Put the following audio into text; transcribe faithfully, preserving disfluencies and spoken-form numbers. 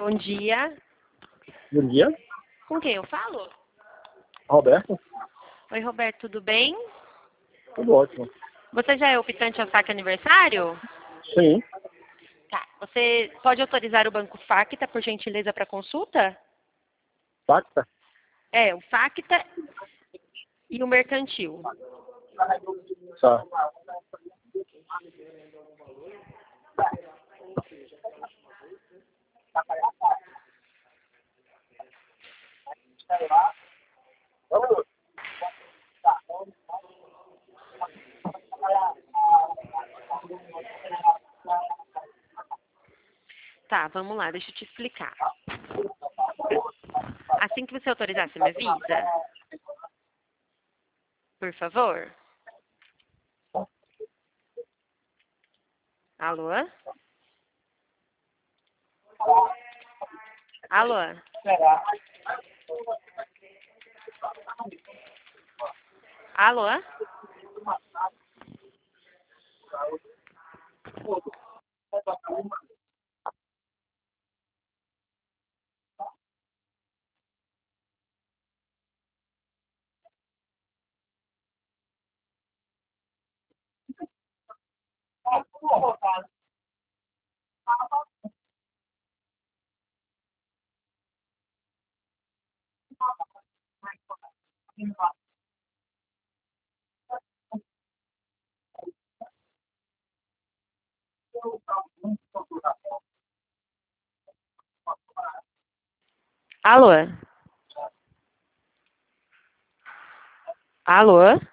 Bom dia. Bom dia, Com quem eu falo? Roberto. Oi, Roberto, tudo bem? Tudo ótimo. Você já é optante ao saque aniversário? Sim, Tá. Você pode autorizar o Banco Facta, por gentileza, para consulta? Facta. É, o Facta e o Mercantil. Tá. Tá, vamos lá, deixa eu te explicar. Assim que você autorizar, você me avisa? Por favor. Alô? Alô? Alô? Alô? Alô?